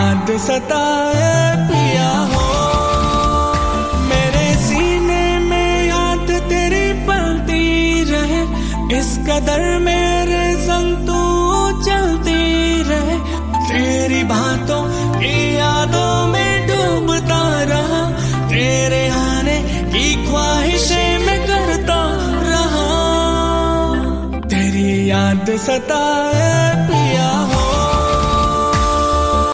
याद सताए पिया हो, मेरे सीने में याद तेरी पलती रहे, इस कदर मेरे संग तू चलती रहे। तेरी बातों की यादों में डूबता रहा, तेरे आने की ख्वाहिशें मैं करता रहा। तेरी याद सताए